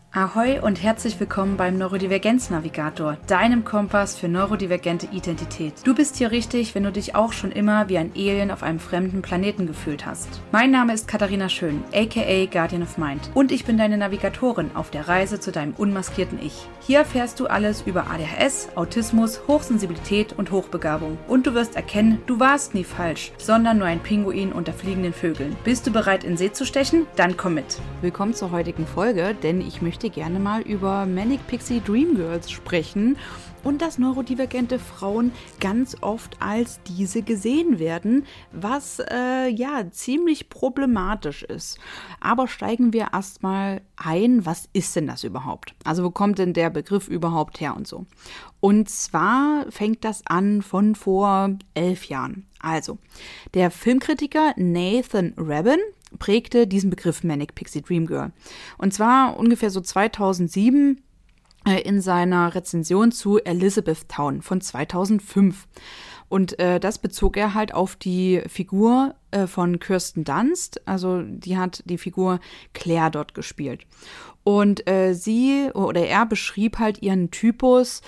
Ahoi und herzlich willkommen beim Neurodivergenz-Navigator, deinem Kompass für neurodivergente Identität. Du bist hier richtig, wenn du dich auch schon immer wie ein Alien auf einem fremden Planeten gefühlt hast. Mein Name ist Katharina Schön, aka Guardian of Mind, und ich bin deine Navigatorin auf der Reise zu deinem unmaskierten Ich. Hier erfährst du alles über ADHS, Autismus, Hochsensibilität und Hochbegabung. Und du wirst erkennen, du warst nie falsch, sondern nur ein Pinguin unter fliegenden Vögeln. Bist du bereit, in See zu stechen? Dann komm mit. Willkommen zur heutigen Folge, denn ich möchte gerne mal über Manic Pixie Dream Girls sprechen und dass neurodivergente Frauen ganz oft als diese gesehen werden, was ziemlich problematisch ist. Aber steigen wir erstmal ein, was ist denn das überhaupt? Also wo kommt denn der Begriff überhaupt her und so? Und zwar fängt das an von vor 11 Jahren. Also, der Filmkritiker Nathan Rabin prägte diesen Begriff Manic Pixie Dream Girl. Und zwar ungefähr so 2007 in seiner Rezension zu Elizabethtown von 2005. Und das bezog er halt auf die Figur von Kirsten Dunst. Also die hat die Figur Claire dort gespielt. Und er beschrieb halt ihren Typus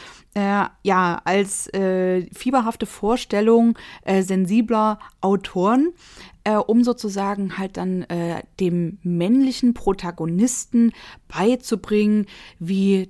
als fieberhafte Vorstellung sensibler Autoren, um sozusagen halt dann dem männlichen Protagonisten beizubringen, wie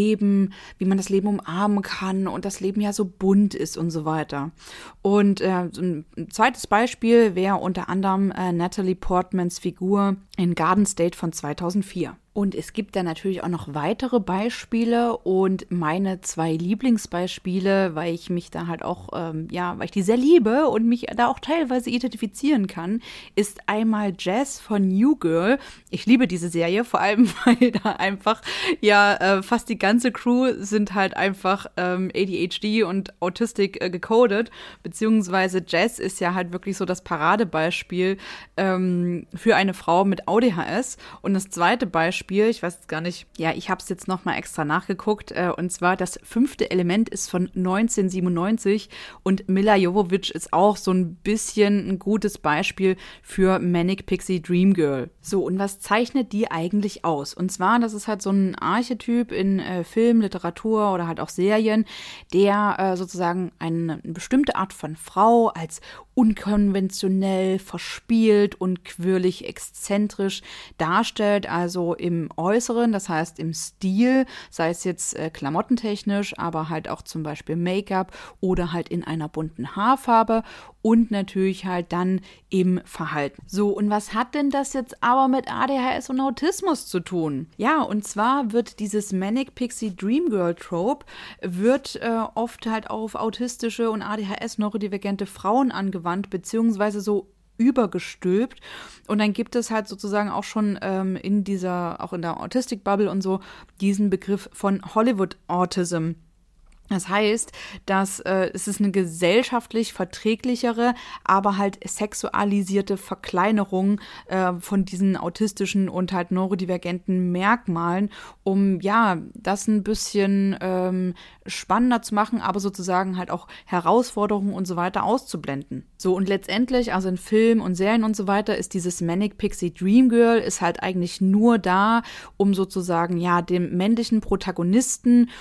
man das Leben umarmen kann und das Leben ja so bunt ist und so weiter. Und so ein zweites Beispiel wäre unter anderem Natalie Portmans Figur in Garden State von 2004. Und es gibt da natürlich auch noch weitere Beispiele und meine 2 Lieblingsbeispiele, weil ich mich da halt auch, weil ich die sehr liebe und mich da auch teilweise identifizieren kann, ist einmal Jess von New Girl. Ich liebe diese Serie, vor allem, weil da einfach, fast die ganze Crew sind halt einfach ADHD und Autistic gecodet, beziehungsweise Jess ist ja halt wirklich so das Paradebeispiel für eine Frau mit ADHS. Und das zweite Beispiel, ich weiß gar nicht, ich habe es jetzt nochmal extra nachgeguckt, und zwar das 5. Element ist von 1997 und Milla Jovovich ist auch so ein bisschen ein gutes Beispiel für Manic Pixie Dream Girl. So, und was zeichnet die eigentlich aus? Und zwar, das ist halt so ein Archetyp in Film, Literatur oder halt auch Serien, der sozusagen eine bestimmte Art von Frau als unkonventionell, verspielt und quirlig, exzentrisch darstellt, also im Äußeren, das heißt im Stil, sei es jetzt klamottentechnisch, aber halt auch zum Beispiel Make-up oder halt in einer bunten Haarfarbe und natürlich halt dann im Verhalten. So, und was hat denn das jetzt aber mit ADHS und Autismus zu tun? Ja, und zwar wird dieses Manic Pixie Dream Girl Trope wird oft halt auf autistische und ADHS-neurodivergente Frauen angewandt, beziehungsweise so übergestülpt. Und dann gibt es halt sozusagen auch schon in der Autistic-Bubble und so diesen Begriff von Hollywood Autism. Das heißt, dass es ist eine gesellschaftlich verträglichere, aber halt sexualisierte Verkleinerung von diesen autistischen und halt neurodivergenten Merkmalen, um das ein bisschen spannender zu machen, aber sozusagen halt auch Herausforderungen und so weiter auszublenden. So, und letztendlich, also in Filmen und Serien und so weiter, ist dieses Manic Pixie Dream Girl ist halt eigentlich nur da, um sozusagen dem männlichen Protagonisten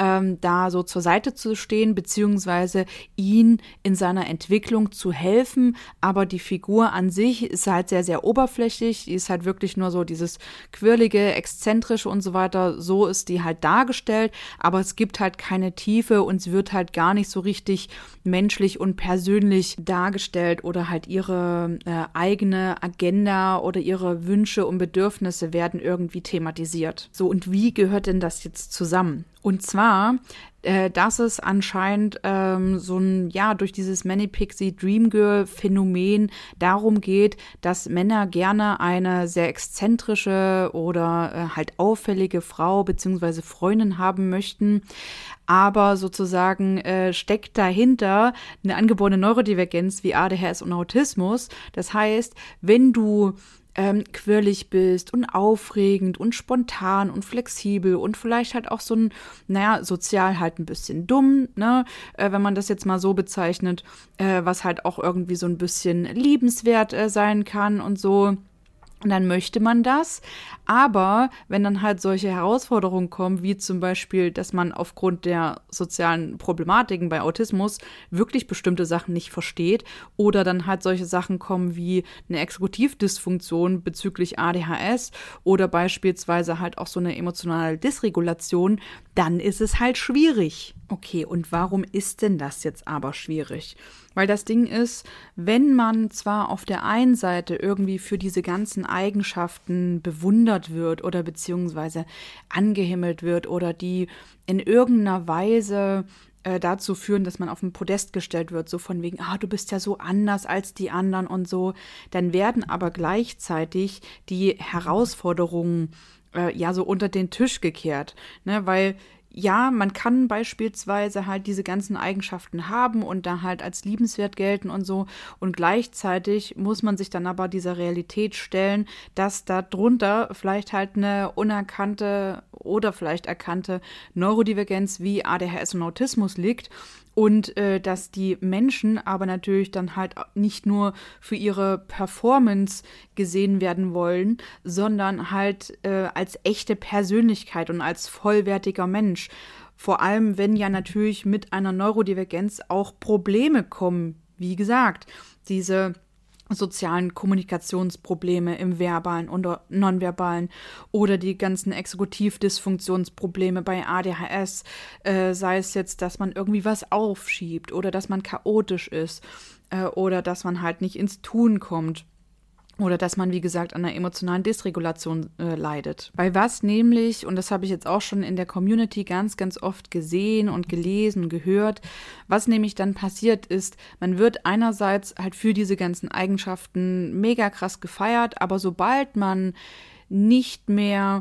da so zur Seite zu stehen, beziehungsweise ihn in seiner Entwicklung zu helfen. Aber die Figur an sich ist halt sehr, sehr oberflächlich. Die ist halt wirklich nur so dieses quirlige, exzentrische und so weiter. So ist die halt dargestellt. Aber es gibt halt keine Tiefe und sie wird halt gar nicht so richtig menschlich und persönlich dargestellt oder halt ihre eigene Agenda oder ihre Wünsche und Bedürfnisse werden irgendwie thematisiert. So, und wie gehört denn das jetzt zusammen? Und zwar, dass es anscheinend durch dieses Manic Pixie Dream Girl Phänomen darum geht, dass Männer gerne eine sehr exzentrische oder halt auffällige Frau bzw. Freundin haben möchten, aber sozusagen steckt dahinter eine angeborene Neurodivergenz wie ADHS und Autismus. Das heißt, wenn du quirlig bist und aufregend und spontan und flexibel und vielleicht halt auch so sozial halt ein bisschen dumm, ne, wenn man das jetzt mal so bezeichnet, was halt auch irgendwie so ein bisschen liebenswert sein kann und so. Und dann möchte man das, aber wenn dann halt solche Herausforderungen kommen, wie zum Beispiel, dass man aufgrund der sozialen Problematiken bei Autismus wirklich bestimmte Sachen nicht versteht oder dann halt solche Sachen kommen wie eine Exekutivdysfunktion bezüglich ADHS oder beispielsweise halt auch so eine emotionale Dysregulation, dann ist es halt schwierig. Okay, und warum ist denn das jetzt aber schwierig? Weil das Ding ist, wenn man zwar auf der einen Seite irgendwie für diese ganzen Eigenschaften bewundert wird oder beziehungsweise angehimmelt wird oder die in irgendeiner Weise dazu führen, dass man auf ein Podest gestellt wird, so von wegen, du bist ja so anders als die anderen und so, dann werden aber gleichzeitig die Herausforderungen so unter den Tisch gekehrt, ne, weil ja, man kann beispielsweise halt diese ganzen Eigenschaften haben und da halt als liebenswert gelten und so. Und gleichzeitig muss man sich dann aber dieser Realität stellen, dass da drunter vielleicht halt eine unerkannte oder vielleicht erkannte Neurodivergenz wie ADHS und Autismus liegt. Und dass die Menschen aber natürlich dann halt nicht nur für ihre Performance gesehen werden wollen, sondern halt als echte Persönlichkeit und als vollwertiger Mensch. Vor allem, wenn ja natürlich mit einer Neurodivergenz auch Probleme kommen. Wie gesagt, diese sozialen Kommunikationsprobleme im Verbalen oder Nonverbalen oder die ganzen Exekutivdysfunktionsprobleme bei ADHS, sei es jetzt, dass man irgendwie was aufschiebt oder dass man chaotisch ist oder dass man halt nicht ins Tun kommt. Oder dass man, wie gesagt, an einer emotionalen Dysregulation leidet. Bei was nämlich, und das habe ich jetzt auch schon in der Community ganz, ganz oft gesehen und gelesen und gehört, was nämlich dann passiert ist, man wird einerseits halt für diese ganzen Eigenschaften mega krass gefeiert, aber sobald man nicht mehr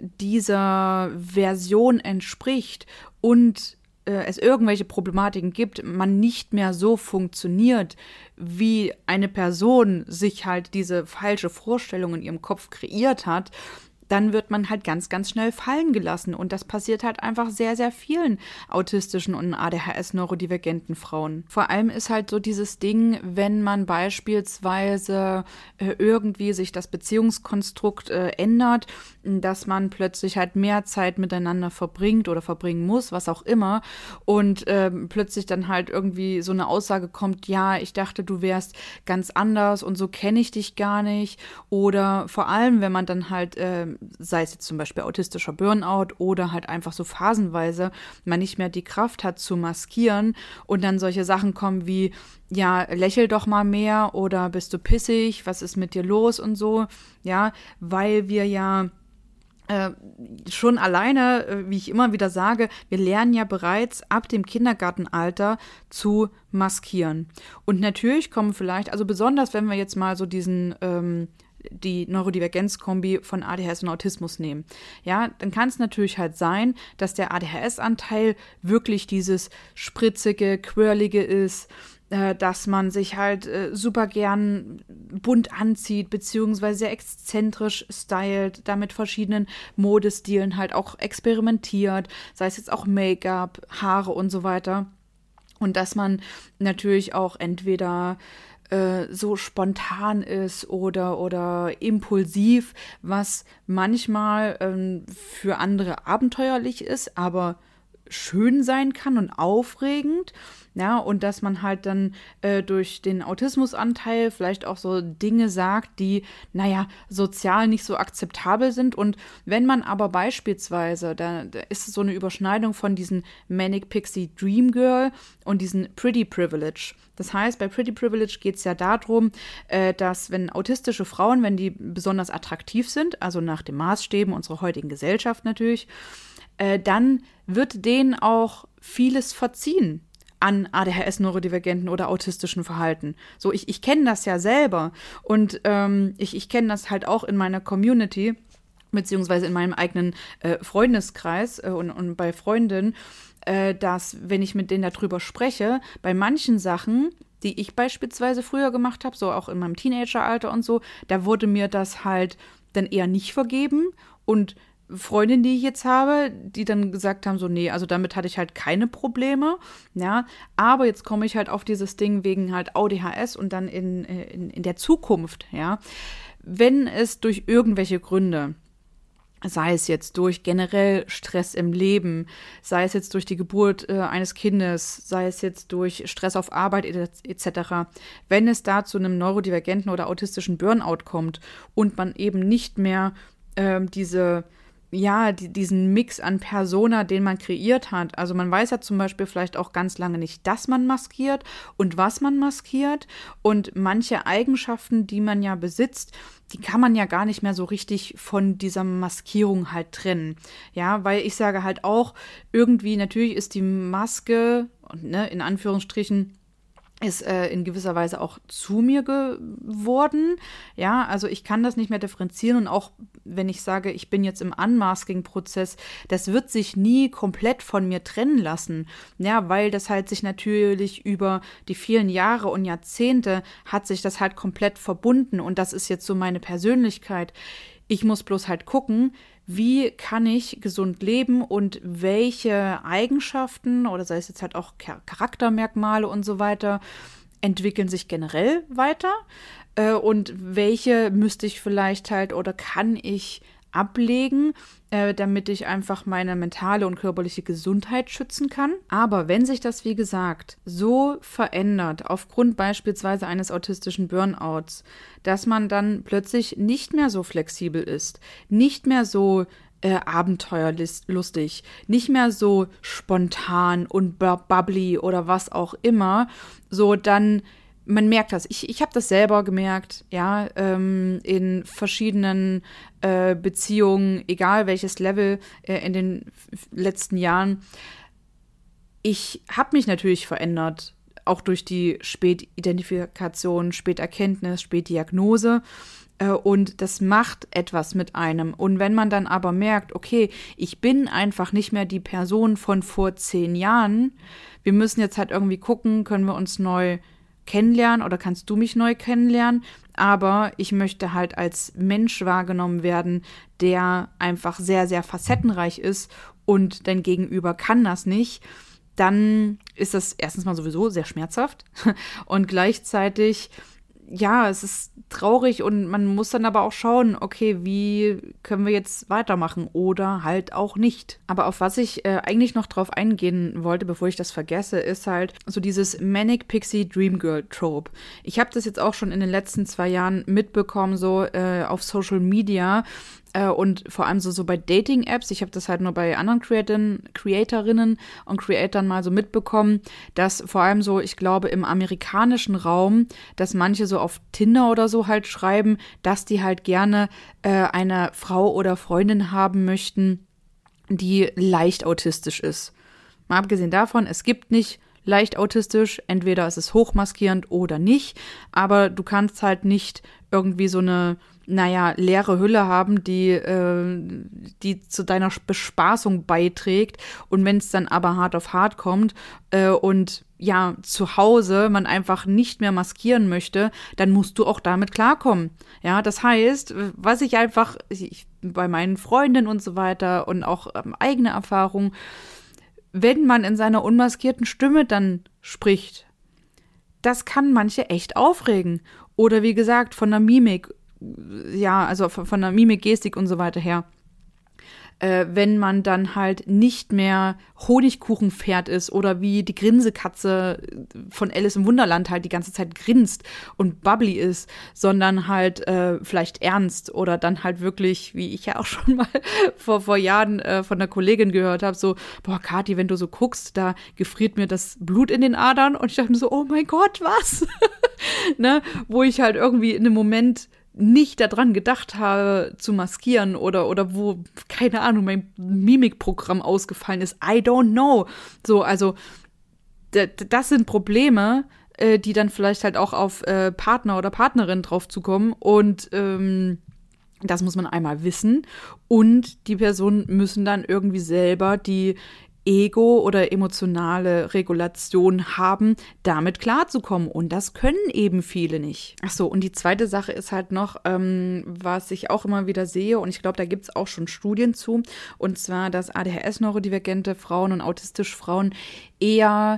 dieser Version entspricht und es irgendwelche Problematiken gibt, man nicht mehr so funktioniert, wie eine Person sich halt diese falsche Vorstellung in ihrem Kopf kreiert hat, dann wird man halt ganz, ganz schnell fallen gelassen. Und das passiert halt einfach sehr, sehr vielen autistischen und ADHS-neurodivergenten Frauen. Vor allem ist halt so dieses Ding, wenn man beispielsweise irgendwie sich das Beziehungskonstrukt ändert, dass man plötzlich halt mehr Zeit miteinander verbringt oder verbringen muss, was auch immer, und plötzlich dann halt irgendwie so eine Aussage kommt, ja, ich dachte, du wärst ganz anders und so kenne ich dich gar nicht. Oder vor allem, wenn man dann halt sei es jetzt zum Beispiel autistischer Burnout oder halt einfach so phasenweise man nicht mehr die Kraft hat zu maskieren und dann solche Sachen kommen wie, ja, lächel doch mal mehr oder bist du pissig, was ist mit dir los und so, ja, weil wir ja schon alleine, wie ich immer wieder sage, wir lernen ja bereits ab dem Kindergartenalter zu maskieren. Und natürlich kommen vielleicht, also besonders wenn wir jetzt mal so die Neurodivergenz-Kombi von ADHS und Autismus nehmen. Ja, dann kann es natürlich halt sein, dass der ADHS-Anteil wirklich dieses spritzige, quirlige ist, dass man sich halt super gern bunt anzieht, beziehungsweise sehr exzentrisch stylt, da mit verschiedenen Modestilen halt auch experimentiert, sei es jetzt auch Make-up, Haare und so weiter. Und dass man natürlich auch entweder so spontan ist oder impulsiv, was manchmal für andere abenteuerlich ist, aber schön sein kann und aufregend, ja, und dass man halt dann durch den Autismusanteil vielleicht auch so Dinge sagt, die, naja, sozial nicht so akzeptabel sind. Und wenn man aber beispielsweise, da ist so eine Überschneidung von diesen Manic Pixie Dream Girl und diesen Pretty Privilege. Das heißt, bei Pretty Privilege geht es ja darum, dass wenn autistische Frauen, wenn die besonders attraktiv sind, also nach den Maßstäben unserer heutigen Gesellschaft natürlich, dann wird denen auch vieles verziehen an ADHS-neurodivergenten oder autistischen Verhalten. So, ich kenne das ja selber und ich kenne das halt auch in meiner Community, beziehungsweise in meinem eigenen Freundeskreis und bei Freundinnen, dass, wenn ich mit denen darüber spreche, bei manchen Sachen, die ich beispielsweise früher gemacht habe, so auch in meinem Teenageralter und so, da wurde mir das halt dann eher nicht vergeben und Freundinnen, die ich jetzt habe, die dann gesagt haben, so, nee, also damit hatte ich halt keine Probleme, ja, aber jetzt komme ich halt auf dieses Ding wegen halt ADHS und dann in der Zukunft, ja, wenn es durch irgendwelche Gründe, sei es jetzt durch generell Stress im Leben, sei es jetzt durch die Geburt eines Kindes, sei es jetzt durch Stress auf Arbeit etc., wenn es da zu einem neurodivergenten oder autistischen Burnout kommt und man eben nicht mehr diesen Mix an Persona, den man kreiert hat. Also man weiß ja zum Beispiel vielleicht auch ganz lange nicht, dass man maskiert und was man maskiert. Und manche Eigenschaften, die man ja besitzt, die kann man ja gar nicht mehr so richtig von dieser Maskierung halt trennen. Ja, weil ich sage halt auch, irgendwie, natürlich ist die Maske, ne, in Anführungsstrichen, ist in gewisser Weise auch zu mir geworden. Ja, also ich kann das nicht mehr differenzieren und auch wenn ich sage, ich bin jetzt im Unmasking-Prozess, das wird sich nie komplett von mir trennen lassen. Ja, weil das halt sich natürlich über die vielen Jahre und Jahrzehnte hat sich das halt komplett verbunden und das ist jetzt so meine Persönlichkeit. Ich muss bloß halt gucken, wie kann ich gesund leben und welche Eigenschaften oder sei es jetzt halt auch Charaktermerkmale und so weiter entwickeln sich generell weiter und welche müsste ich vielleicht halt oder kann ich ablegen, damit ich einfach meine mentale und körperliche Gesundheit schützen kann. Aber wenn sich das, wie gesagt, so verändert, aufgrund beispielsweise eines autistischen Burnouts, dass man dann plötzlich nicht mehr so flexibel ist, nicht mehr so abenteuerlustig, nicht mehr so spontan und bubbly oder was auch immer, so dann man merkt das. Ich habe das selber gemerkt, ja, in verschiedenen Beziehungen, egal welches Level in den letzten Jahren. Ich habe mich natürlich verändert, auch durch die Spätidentifikation, Späterkenntnis, Spätdiagnose. Und das macht etwas mit einem. Und wenn man dann aber merkt, okay, ich bin einfach nicht mehr die Person von vor 10 Jahren, wir müssen jetzt halt irgendwie gucken, können wir uns neu kennenlernen oder kannst du mich neu kennenlernen, aber ich möchte halt als Mensch wahrgenommen werden, der einfach sehr, sehr facettenreich ist und dein Gegenüber kann das nicht, dann ist das erstens mal sowieso sehr schmerzhaft und gleichzeitig, ja, es ist traurig und man muss dann aber auch schauen, okay, wie können wir jetzt weitermachen oder halt auch nicht. Aber auf was ich eigentlich noch drauf eingehen wollte, bevor ich das vergesse, ist halt so dieses Manic Pixie Dream Girl Trope. Ich habe das jetzt auch schon in den letzten 2 Jahren mitbekommen, so auf Social Media, und vor allem so bei Dating-Apps, ich habe das halt nur bei anderen Creatorinnen und Creatoren mal so mitbekommen, dass vor allem so, ich glaube, im amerikanischen Raum, dass manche so auf Tinder oder so halt schreiben, dass die halt gerne eine Frau oder Freundin haben möchten, die leicht autistisch ist. Mal abgesehen davon, es gibt nicht leicht autistisch, entweder ist es hochmaskierend oder nicht, aber du kannst halt nicht irgendwie so eine leere Hülle haben, die zu deiner Bespaßung beiträgt. Und wenn es dann aber hart auf hart kommt und ja, zu Hause man einfach nicht mehr maskieren möchte, dann musst du auch damit klarkommen. Ja, das heißt, was ich bei meinen Freundinnen und so weiter und auch eigene Erfahrung, wenn man in seiner unmaskierten Stimme dann spricht, das kann manche echt aufregen. Oder wie gesagt, von der Mimik, ja, also von der Mimik, Gestik und so weiter her. Wenn man dann halt nicht mehr Honigkuchenpferd ist oder wie die Grinsekatze von Alice im Wunderland halt die ganze Zeit grinst und bubbly ist, sondern halt vielleicht ernst oder dann halt wirklich, wie ich ja auch schon mal vor Jahren von einer Kollegin gehört habe, so, boah, Kathi, wenn du so guckst, da gefriert mir das Blut in den Adern und ich dachte mir so, oh mein Gott, was? Ne? Wo ich halt irgendwie in einem Moment nicht daran gedacht habe, zu maskieren oder wo, keine Ahnung, mein Mimikprogramm ausgefallen ist. I don't know. So, also das sind Probleme, die dann vielleicht halt auch auf Partner oder Partnerin drauf zukommen und das muss man einmal wissen und die Personen müssen dann irgendwie selber die Ego oder emotionale Regulation haben, damit klarzukommen. Und das können eben viele nicht. Ach so, und die zweite Sache ist halt noch, was ich auch immer wieder sehe, und ich glaube, da gibt es auch schon Studien zu, und zwar, dass ADHS-neurodivergente Frauen und autistische Frauen eher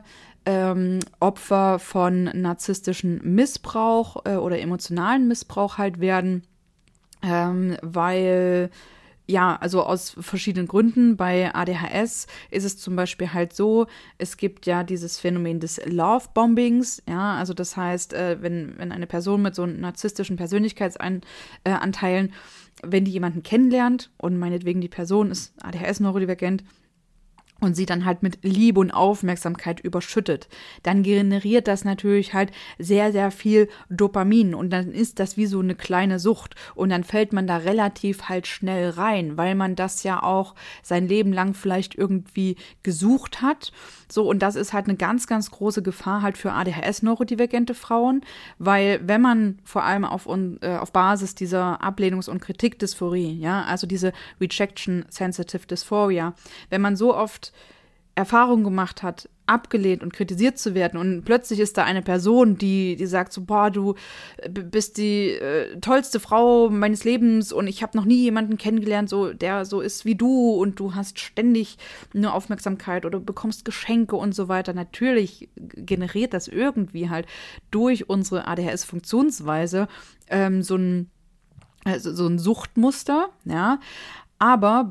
Opfer von narzisstischen Missbrauch oder emotionalen Missbrauch halt werden. weil, ja, also aus verschiedenen Gründen. Bei ADHS ist es zum Beispiel halt so, es gibt ja dieses Phänomen des Love-Bombings, ja, also das heißt, wenn eine Person mit so narzisstischen Persönlichkeitsanteilen, wenn die jemanden kennenlernt und meinetwegen die Person ist ADHS-neurodivergent, und sie dann halt mit Liebe und Aufmerksamkeit überschüttet, dann generiert das natürlich halt sehr, sehr viel Dopamin und dann ist das wie so eine kleine Sucht und dann fällt man da relativ halt schnell rein, weil man das ja auch sein Leben lang vielleicht irgendwie gesucht hat. So, und das ist halt eine ganz, ganz große Gefahr halt für ADHS-neurodivergente Frauen, weil wenn man vor allem auf Basis dieser Ablehnungs- und Kritikdysphorie, ja, also diese Rejection-Sensitive Dysphoria, wenn man so oft Erfahrungen gemacht hat, abgelehnt und kritisiert zu werden und plötzlich ist da eine Person, die sagt so, boah, du bist die tollste Frau meines Lebens und ich habe noch nie jemanden kennengelernt, so, der so ist wie du und du hast ständig eine Aufmerksamkeit oder bekommst Geschenke und so weiter. Natürlich generiert das irgendwie halt durch unsere ADHS-Funktionsweise so ein Suchtmuster, ja, aber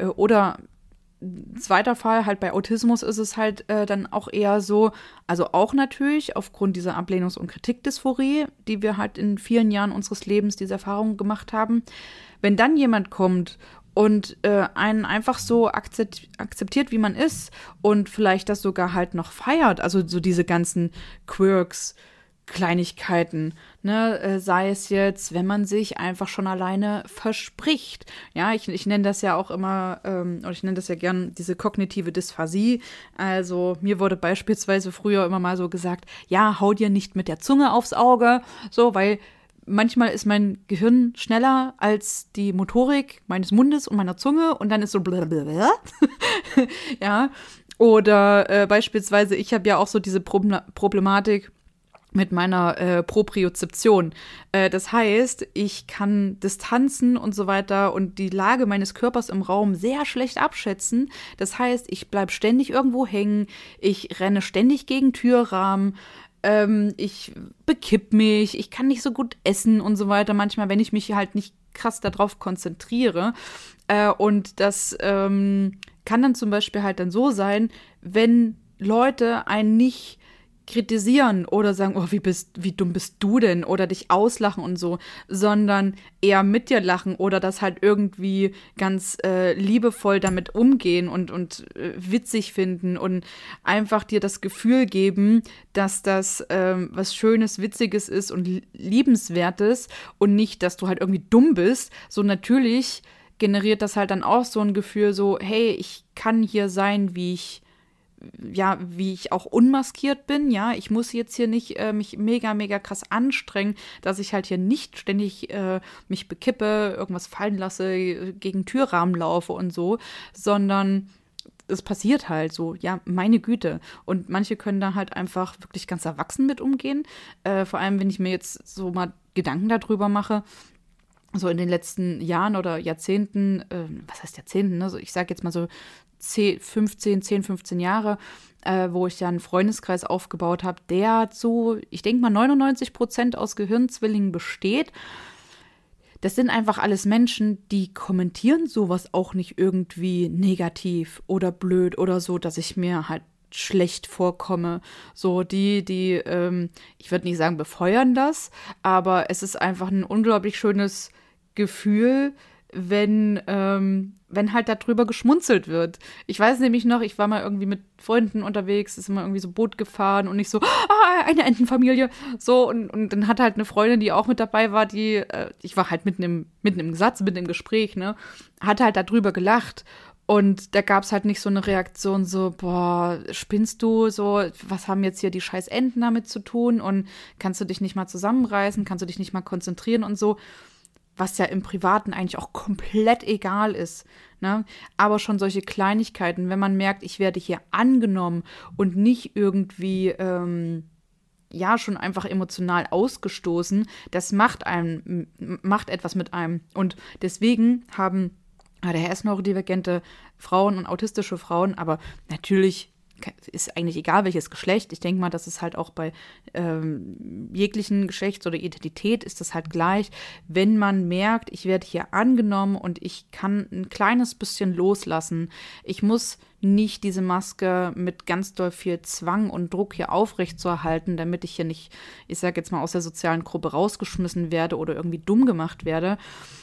zweiter Fall, halt bei Autismus ist es halt dann auch eher so, also auch natürlich aufgrund dieser Ablehnungs- und Kritikdysphorie, die wir halt in vielen Jahren unseres Lebens diese Erfahrungen gemacht haben. Wenn dann jemand kommt und einen einfach so akzeptiert, wie man ist und vielleicht das sogar halt noch feiert, also so diese ganzen Quirks, Kleinigkeiten, ne, sei es jetzt, wenn man sich einfach schon alleine verspricht. Ja, ich nenne das ja auch immer, oder ich nenne das ja gern diese kognitive Dysphasie. Also mir wurde beispielsweise früher immer mal so gesagt, ja, hau dir nicht mit der Zunge aufs Auge, so, weil manchmal ist mein Gehirn schneller als die Motorik meines Mundes und meiner Zunge und dann ist so blablabla. Ja, oder beispielsweise, ich habe ja auch so diese Problematik mit meiner Propriozeption. Das heißt, ich kann Distanzen und so weiter und die Lage meines Körpers im Raum sehr schlecht abschätzen. Das heißt, ich bleibe ständig irgendwo hängen, ich renne ständig gegen Türrahmen, ich bekipp mich, ich kann nicht so gut essen und so weiter. Manchmal, wenn ich mich halt nicht krass darauf konzentriere. Und das kann dann zum Beispiel halt dann so sein, wenn Leute einen nicht kritisieren oder sagen, oh, wie dumm bist du denn? Oder dich auslachen und so, sondern eher mit dir lachen oder das halt irgendwie ganz liebevoll damit umgehen und witzig finden und einfach dir das Gefühl geben, dass das was Schönes, Witziges ist und Liebenswertes und nicht, dass du halt irgendwie dumm bist. So natürlich generiert das halt dann auch so ein Gefühl so, hey, ich kann hier sein, wie ich auch unmaskiert bin, ja, ich muss jetzt hier nicht mich mega, mega krass anstrengen, dass ich halt hier nicht ständig mich bekippe, irgendwas fallen lasse, gegen Türrahmen laufe und so, sondern es passiert halt so, ja, meine Güte. Und manche können da halt einfach wirklich ganz erwachsen mit umgehen, vor allem, wenn ich mir jetzt so mal Gedanken darüber mache, so in den letzten Jahren oder Jahrzehnten, was heißt Jahrzehnten, ne? So, ich sage jetzt mal so 10, 15 Jahre, wo ich ja einen Freundeskreis aufgebaut habe, der zu, ich denke mal 99% aus Gehirnzwillingen besteht. Das sind einfach alles Menschen, die kommentieren sowas auch nicht irgendwie negativ oder blöd oder so, dass ich mir halt schlecht vorkomme. So, ich würde nicht sagen, befeuern das, aber es ist einfach ein unglaublich schönes Gefühl, wenn halt darüber geschmunzelt wird. Ich weiß nämlich noch, ich war mal irgendwie mit Freunden unterwegs, ist immer irgendwie so Boot gefahren und nicht so, eine Entenfamilie. So, und dann hat halt eine Freundin, die auch mit dabei war, ich war halt mitten im Satz, mitten im Gespräch, ne, hat halt darüber gelacht. Und da gab es halt nicht so eine Reaktion so, boah, spinnst du so, was haben jetzt hier die scheiß Enten damit zu tun und kannst du dich nicht mal zusammenreißen, kannst du dich nicht mal konzentrieren und so, was ja im Privaten eigentlich auch komplett egal ist, ne? Aber schon solche Kleinigkeiten, wenn man merkt, ich werde hier angenommen und nicht irgendwie, schon einfach emotional ausgestoßen, das macht etwas mit einem. Und deswegen haben ADHS-neurodivergente Frauen und autistische Frauen, aber natürlich ist eigentlich egal, welches Geschlecht. Ich denke mal, das ist halt auch bei jeglichen Geschlechts- oder Identität ist das halt gleich. Wenn man merkt, ich werde hier angenommen und ich kann ein kleines bisschen loslassen. Ich muss nicht diese Maske mit ganz doll viel Zwang und Druck hier aufrechtzuerhalten, damit ich hier nicht, ich sage jetzt mal, aus der sozialen Gruppe rausgeschmissen werde oder irgendwie dumm gemacht werde,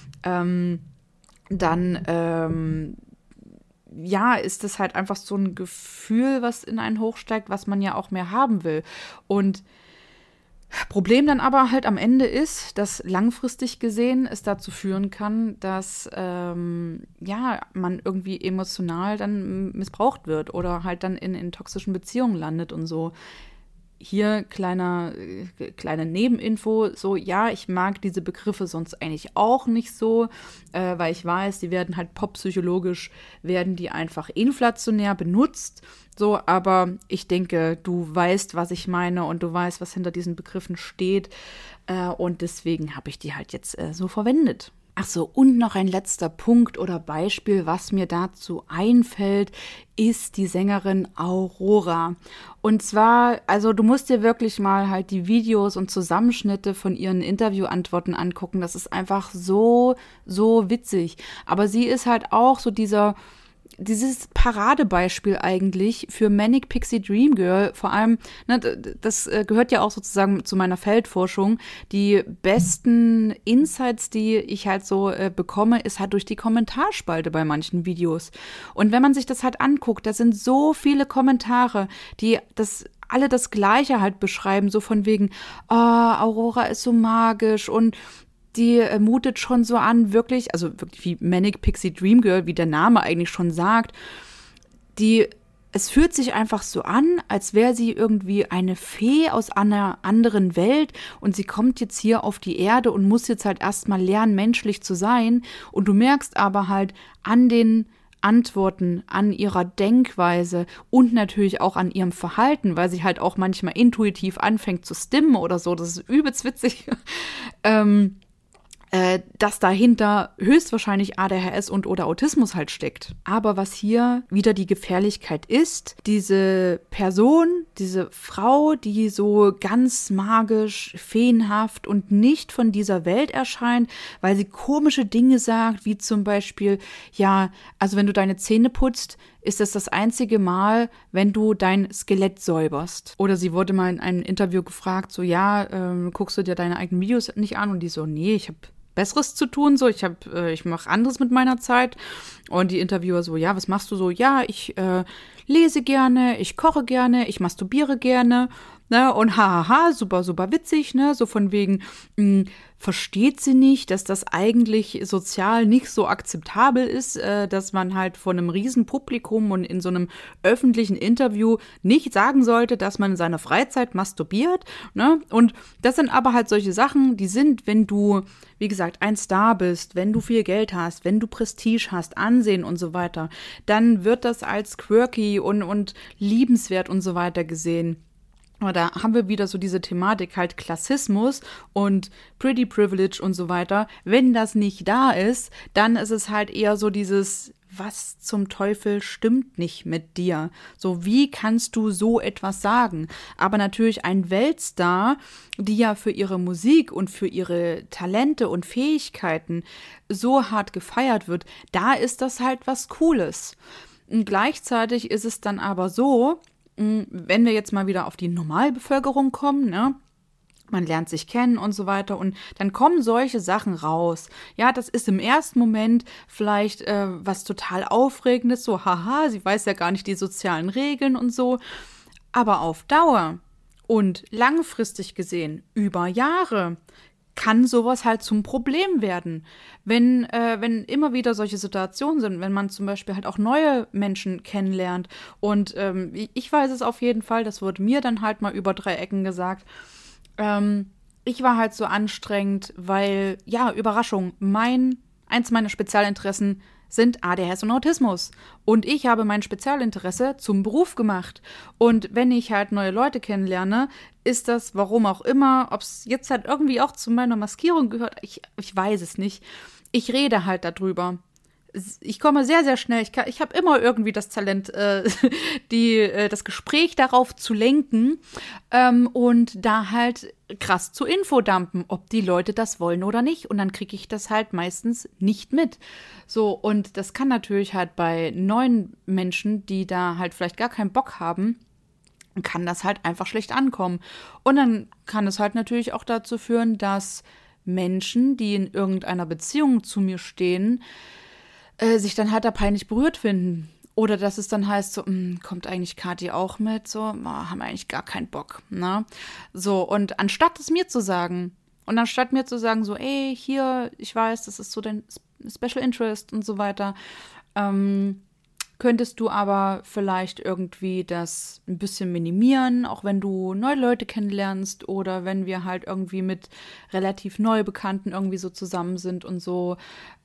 ja, ist das halt einfach so ein Gefühl, was in einen hochsteigt, was man ja auch mehr haben will. Und Problem dann aber halt am Ende ist, dass langfristig gesehen es dazu führen kann, dass man irgendwie emotional dann missbraucht wird oder halt dann in toxischen Beziehungen landet und so. Hier kleine Nebeninfo, so ja, ich mag diese Begriffe sonst eigentlich auch nicht so, weil ich weiß, die werden halt poppsychologisch, werden die einfach inflationär benutzt, so, aber ich denke, du weißt, was ich meine und du weißt, was hinter diesen Begriffen steht und deswegen habe ich die halt jetzt so verwendet. Ach so, und noch ein letzter Punkt oder Beispiel, was mir dazu einfällt, ist die Sängerin Aurora. Und zwar, also du musst dir wirklich mal halt die Videos und Zusammenschnitte von ihren Interviewantworten angucken. Das ist einfach so, so witzig. Aber sie ist halt auch so dieses Paradebeispiel eigentlich für Manic Pixie Dream Girl, vor allem, ne, das gehört ja auch sozusagen zu meiner Feldforschung, die besten Insights, die ich halt so bekomme, ist halt durch die Kommentarspalte bei manchen Videos. Und wenn man sich das halt anguckt, da sind so viele Kommentare, die alle das Gleiche halt beschreiben, so von wegen, oh, Aurora ist so magisch und die mutet schon so an, wirklich, also wirklich wie Manic Pixie Dream Girl, wie der Name eigentlich schon sagt, es fühlt sich einfach so an, als wäre sie irgendwie eine Fee aus einer anderen Welt und sie kommt jetzt hier auf die Erde und muss jetzt halt erstmal lernen, menschlich zu sein. Und du merkst aber halt an den Antworten, an ihrer Denkweise und natürlich auch an ihrem Verhalten, weil sie halt auch manchmal intuitiv anfängt zu stimmen oder so, das ist übelst witzig, dass dahinter höchstwahrscheinlich ADHS und oder Autismus halt steckt. Aber was hier wieder die Gefährlichkeit ist, diese Person, diese Frau, die so ganz magisch, feenhaft und nicht von dieser Welt erscheint, weil sie komische Dinge sagt, wie zum Beispiel, ja, also wenn du deine Zähne putzt, ist das einzige Mal, wenn du dein Skelett säuberst. Oder sie wurde mal in einem Interview gefragt, so, ja, guckst du dir deine eigenen Videos nicht an? Und die so, nee, ich habe Besseres zu tun, so, ich mache anderes mit meiner Zeit. Und die Interviewer so, ja, was machst du so? Ja, ich lese gerne, ich koche gerne, ich masturbiere gerne, ne, und hahaha, super, super witzig, ne, so von wegen, versteht sie nicht, dass das eigentlich sozial nicht so akzeptabel ist, dass man halt vor einem riesen Publikum und in so einem öffentlichen Interview nicht sagen sollte, dass man in seiner Freizeit masturbiert, ne, und das sind aber halt solche Sachen, die sind, wenn du, wie gesagt, ein Star bist, wenn du viel Geld hast, wenn du Prestige hast, Ansehen und so weiter, dann wird das als quirky und liebenswert und so weiter gesehen. Aber da haben wir wieder so diese Thematik halt Klassismus und Pretty Privilege und so weiter. Wenn das nicht da ist, dann ist es halt eher so dieses, was zum Teufel stimmt nicht mit dir? So, wie kannst du so etwas sagen? Aber natürlich ein Weltstar, die ja für ihre Musik und für ihre Talente und Fähigkeiten so hart gefeiert wird, da ist das halt was Cooles. Und gleichzeitig ist es dann aber so, wenn wir jetzt mal wieder auf die Normalbevölkerung kommen, ne? Man lernt sich kennen und so weiter und dann kommen solche Sachen raus. Ja, das ist im ersten Moment vielleicht was total Aufregendes, so haha, sie weiß ja gar nicht die sozialen Regeln und so. Aber auf Dauer und langfristig gesehen, über Jahre, kann sowas halt zum Problem werden. Wenn immer wieder solche Situationen sind, wenn man zum Beispiel halt auch neue Menschen kennenlernt und ich weiß es auf jeden Fall, das wurde mir dann halt mal über 3 Ecken gesagt, ich war halt so anstrengend, weil, ja, Überraschung, eins meiner Spezialinteressen sind ADHS und Autismus. Und ich habe mein Spezialinteresse zum Beruf gemacht. Und wenn ich halt neue Leute kennenlerne, ist das, warum auch immer, ob es jetzt halt irgendwie auch zu meiner Maskierung gehört, ich weiß es nicht. Ich rede halt darüber. ich komme sehr, sehr schnell. Ich habe immer irgendwie das Talent, das Gespräch darauf zu lenken und da halt krass zu infodumpen, ob die Leute das wollen oder nicht. Und dann kriege ich das halt meistens nicht mit. So, und das kann natürlich halt bei neuen Menschen, die da halt vielleicht gar keinen Bock haben, kann das halt einfach schlecht ankommen. Und dann kann es halt natürlich auch dazu führen, dass Menschen, die in irgendeiner Beziehung zu mir stehen, sich dann halt da peinlich berührt finden. Oder dass es dann heißt, so, kommt eigentlich Kathi auch mit? So, haben wir eigentlich gar keinen Bock. Ne? So, und anstatt es mir zu sagen, so, ey, hier, ich weiß, das ist so dein Special Interest und so weiter, könntest du aber vielleicht irgendwie das ein bisschen minimieren, auch wenn du neue Leute kennenlernst oder wenn wir halt irgendwie mit relativ neu Bekannten irgendwie so zusammen sind und so,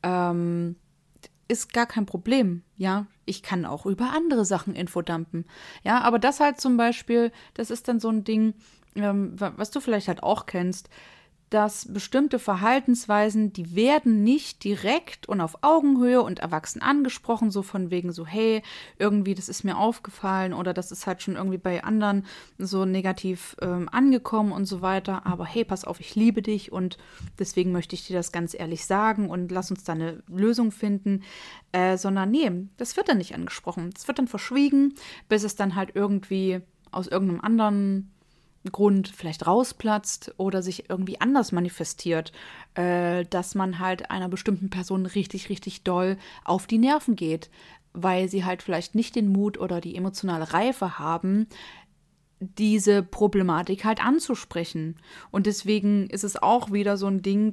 ist gar kein Problem, ja. Ich kann auch über andere Sachen infodumpen, ja. Aber das halt zum Beispiel, das ist dann so ein Ding, was du vielleicht halt auch kennst, dass bestimmte Verhaltensweisen, die werden nicht direkt und auf Augenhöhe und erwachsen angesprochen, so von wegen so, hey, irgendwie, das ist mir aufgefallen oder das ist halt schon irgendwie bei anderen so negativ angekommen und so weiter. Aber hey, pass auf, ich liebe dich und deswegen möchte ich dir das ganz ehrlich sagen und lass uns da eine Lösung finden. Sondern nee, das wird dann nicht angesprochen. Das wird dann verschwiegen, bis es dann halt irgendwie aus irgendeinem anderen Grund vielleicht rausplatzt oder sich irgendwie anders manifestiert, dass man halt einer bestimmten Person richtig, richtig doll auf die Nerven geht, weil sie halt vielleicht nicht den Mut oder die emotionale Reife haben, diese Problematik halt anzusprechen. Und deswegen ist es auch wieder so ein Ding,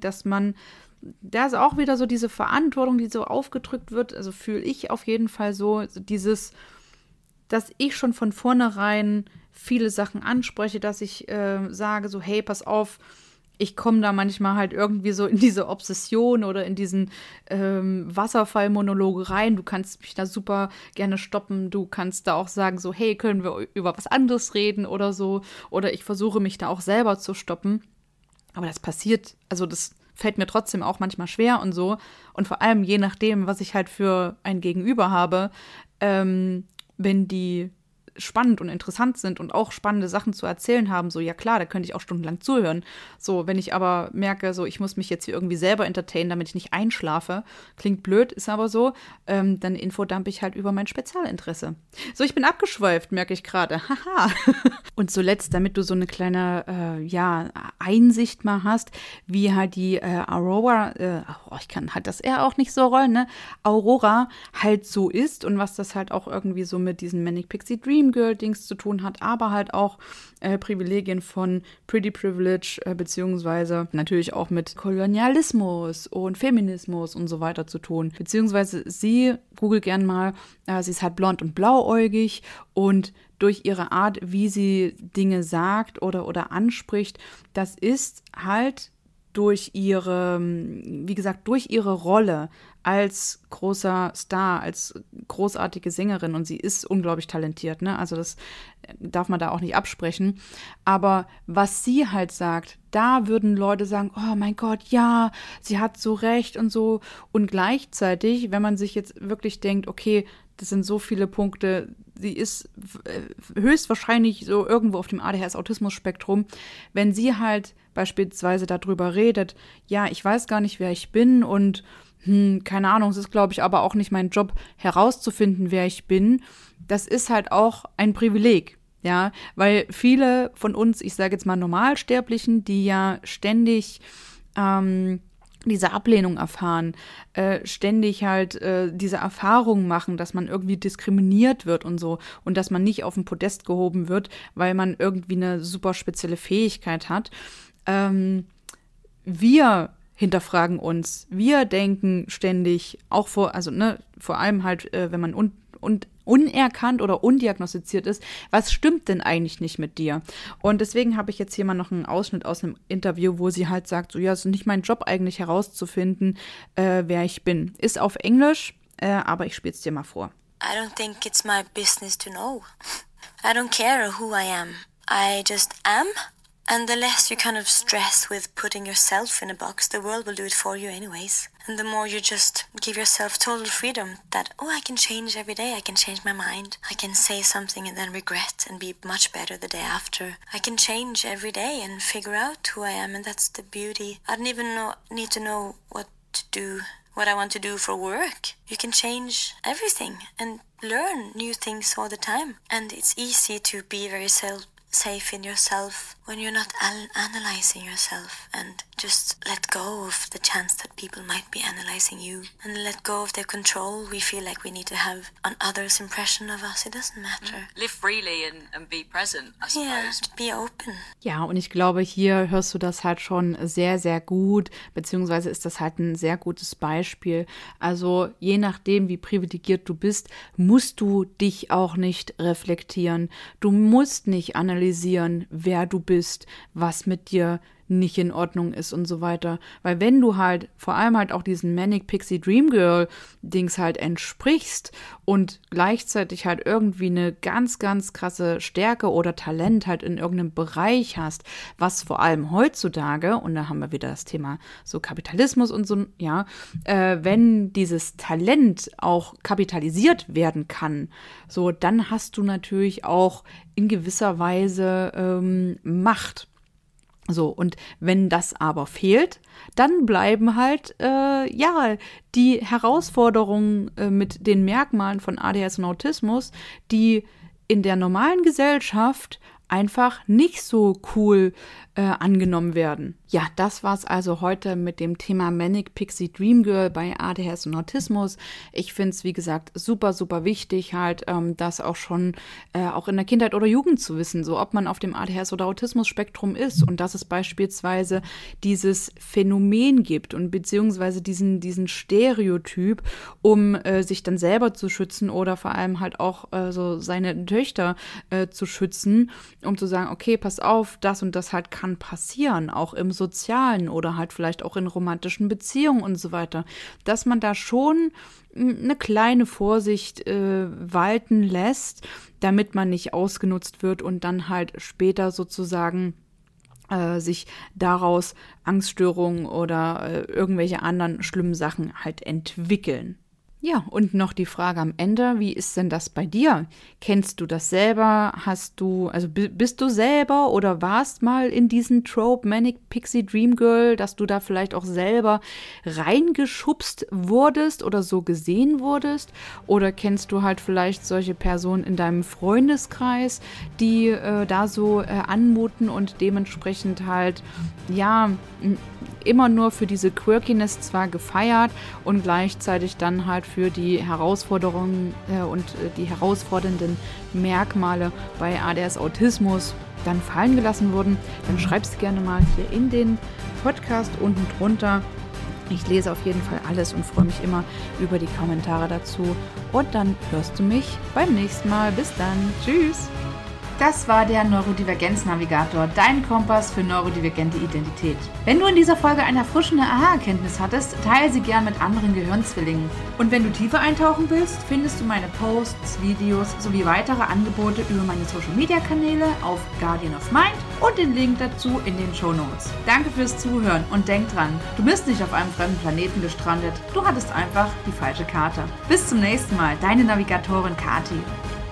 da ist auch wieder so diese Verantwortung, die so aufgedrückt wird, also fühle ich auf jeden Fall so, dass ich schon von vornherein viele Sachen anspreche, dass ich sage so, hey, pass auf, ich komme da manchmal halt irgendwie so in diese Obsession oder in diesen Wasserfallmonologe rein. Du kannst mich da super gerne stoppen. Du kannst da auch sagen so, hey, können wir über was anderes reden oder so. Oder ich versuche mich da auch selber zu stoppen. Aber das passiert, also das fällt mir trotzdem auch manchmal schwer und so. Und vor allem je nachdem, was ich halt für ein Gegenüber habe, wenn die spannend und interessant sind und auch spannende Sachen zu erzählen haben, so, ja klar, da könnte ich auch stundenlang zuhören. So, wenn ich aber merke, so, ich muss mich jetzt hier irgendwie selber entertainen, damit ich nicht einschlafe, klingt blöd, ist aber so, dann infodump ich halt über mein Spezialinteresse. So, ich bin abgeschweift, merke ich gerade. Haha. Und zuletzt, damit du so eine kleine, Einsicht mal hast, wie halt die Aurora, ich kann halt das eher auch nicht so rollen, ne? Aurora halt so ist und was das halt auch irgendwie so mit diesen Manic Pixie Dream Girl-Dings zu tun hat, aber halt auch Privilegien von Pretty Privilege, beziehungsweise natürlich auch mit Kolonialismus und Feminismus und so weiter zu tun. Beziehungsweise sie, google gern mal, sie ist halt blond und blauäugig und durch ihre Art, wie sie Dinge sagt oder anspricht, das ist halt durch ihre Rolle als großer Star, als großartige Sängerin und sie ist unglaublich talentiert, ne? Also das darf man da auch nicht absprechen. Aber was sie halt sagt, da würden Leute sagen, oh mein Gott, ja, sie hat so recht und so. Und gleichzeitig, wenn man sich jetzt wirklich denkt, okay, das sind so viele Punkte, sie ist höchstwahrscheinlich so irgendwo auf dem ADHS-Autismus-Spektrum, wenn sie halt beispielsweise darüber redet, ja, ich weiß gar nicht, wer ich bin und keine Ahnung, es ist, glaube ich, aber auch nicht mein Job, herauszufinden, wer ich bin. Das ist halt auch ein Privileg, ja, weil viele von uns, ich sage jetzt mal Normalsterblichen, die ja ständig diese Ablehnung erfahren, ständig halt diese Erfahrung machen, dass man irgendwie diskriminiert wird und so und dass man nicht auf den Podest gehoben wird, weil man irgendwie eine super spezielle Fähigkeit hat. Wir hinterfragen uns, wir denken ständig, auch vor allem halt, wenn man unerkannt oder undiagnostiziert ist, was stimmt denn eigentlich nicht mit dir? Und deswegen habe ich jetzt hier mal noch einen Ausschnitt aus einem Interview, wo sie halt sagt, so ja, es ist nicht mein Job eigentlich herauszufinden, wer ich bin. Ist auf Englisch, aber ich spiele es dir mal vor. I don't think it's my business to know. I don't care who I am. I just am. And the less you kind of stress with putting yourself in a box, the world will do it for you anyways. And the more you just give yourself total freedom that, I can change every day. I can change my mind. I can say something and then regret and be much better the day after. I can change every day and figure out who I am, and that's the beauty. I don't even need to know what I want to do for work. You can change everything and learn new things all the time. And it's easy to be very safe in yourself when you're not analyzing yourself, and just let go of the chance that people might be analyzing you, and let go of the control we feel like we need to have on others' impression of us. It doesn't matter. Live freely and be present, I suppose. Yeah, be open. Ja, und ich glaube, hier hörst du das halt schon sehr, sehr gut, beziehungsweise ist das halt ein sehr gutes Beispiel. Also je nachdem, wie privilegiert du bist, musst du dich auch nicht reflektieren. Du musst nicht analysieren, wer du bist, was mit dir nicht in Ordnung ist und so weiter. Weil wenn du halt vor allem halt auch diesen Manic Pixie Dream Girl Dings halt entsprichst und gleichzeitig halt irgendwie eine ganz, ganz krasse Stärke oder Talent halt in irgendeinem Bereich hast, was vor allem heutzutage, und da haben wir wieder das Thema so Kapitalismus und so, ja, wenn dieses Talent auch kapitalisiert werden kann, so, dann hast du natürlich auch in gewisser Weise Macht. So, und wenn das aber fehlt, dann bleiben halt, die Herausforderungen mit den Merkmalen von ADHS und Autismus, die in der normalen Gesellschaft einfach nicht so cool angenommen werden. Ja, das war's also heute mit dem Thema Manic Pixie Dream Girl bei ADHS und Autismus. Ich finde es, wie gesagt, super, super wichtig, halt das auch schon auch in der Kindheit oder Jugend zu wissen, so ob man auf dem ADHS oder Autismus-Spektrum ist und dass es beispielsweise dieses Phänomen gibt und beziehungsweise diesen Stereotyp, um sich dann selber zu schützen oder vor allem halt auch so seine Töchter zu schützen, um zu sagen, okay, pass auf, das und das halt kann passieren, auch im Sozialen oder halt vielleicht auch in romantischen Beziehungen und so weiter, dass man da schon eine kleine Vorsicht walten lässt, damit man nicht ausgenutzt wird und dann halt später sozusagen sich daraus Angststörungen oder irgendwelche anderen schlimmen Sachen halt entwickeln. Ja, und noch die Frage am Ende, wie ist denn das bei dir? Kennst du das selber? Bist du selber oder warst mal in diesen Trope Manic Pixie Dream Girl, dass du da vielleicht auch selber reingeschubst wurdest oder so gesehen wurdest? Oder kennst du halt vielleicht solche Personen in deinem Freundeskreis, die da so anmuten und dementsprechend halt, ja, immer nur für diese Quirkiness zwar gefeiert und gleichzeitig dann halt für die Herausforderungen und die herausfordernden Merkmale bei ADHS Autismus dann fallen gelassen wurden, dann schreib's gerne mal hier in den Podcast unten drunter. Ich lese auf jeden Fall alles und freue mich immer über die Kommentare dazu. Und dann hörst du mich beim nächsten Mal. Bis dann. Tschüss. Das war der Neurodivergenz-Navigator, dein Kompass für neurodivergente Identität. Wenn du in dieser Folge eine erfrischende Aha-Erkenntnis hattest, teile sie gern mit anderen Gehirnzwillingen. Und wenn du tiefer eintauchen willst, findest du meine Posts, Videos sowie weitere Angebote über meine Social-Media-Kanäle auf Guardian of Mind und den Link dazu in den Shownotes. Danke fürs Zuhören und denk dran, du bist nicht auf einem fremden Planeten gestrandet, du hattest einfach die falsche Karte. Bis zum nächsten Mal, deine Navigatorin Kati.